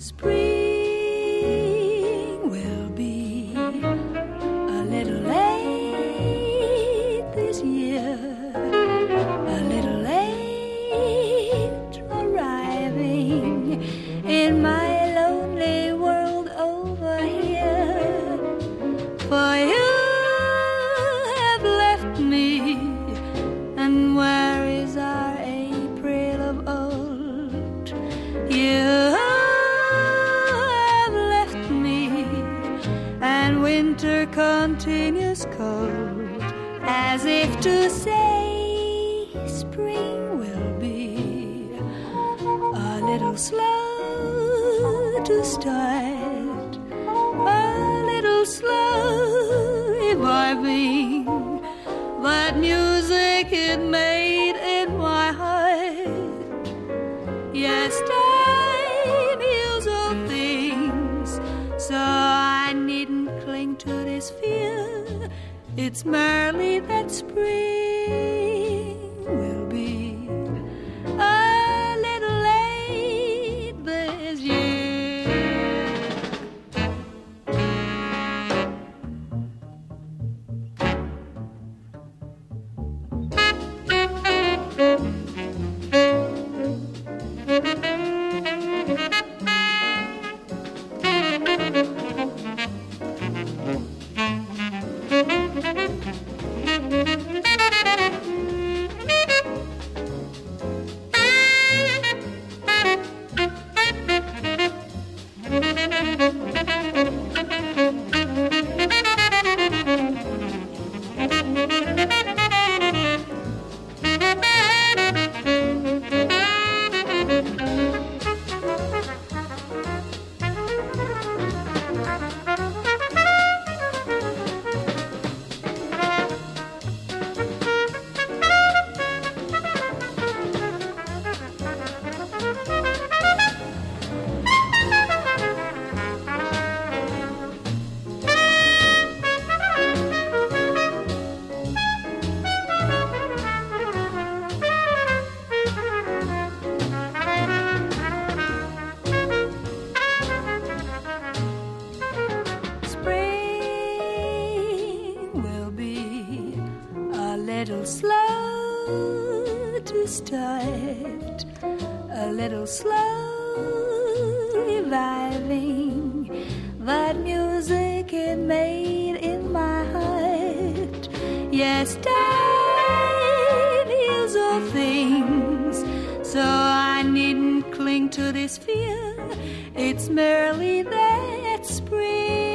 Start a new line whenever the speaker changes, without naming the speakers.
Spring will be a little late this year, a little late arriving in my lonely world over here. For you have left me, and where is our April of old? You have left me, and winter continues cold, as if to say spring will be a little slow to start, a little slow reviving that music it made in my heart. Yes, time heals all things, so I needn't cling to this fear. It's merely that spring will be a little late this year. Little slow to start, a little slow reviving that music it made in my heart. Yes, time heals all things, so I needn't cling to this fear. It's merely that spring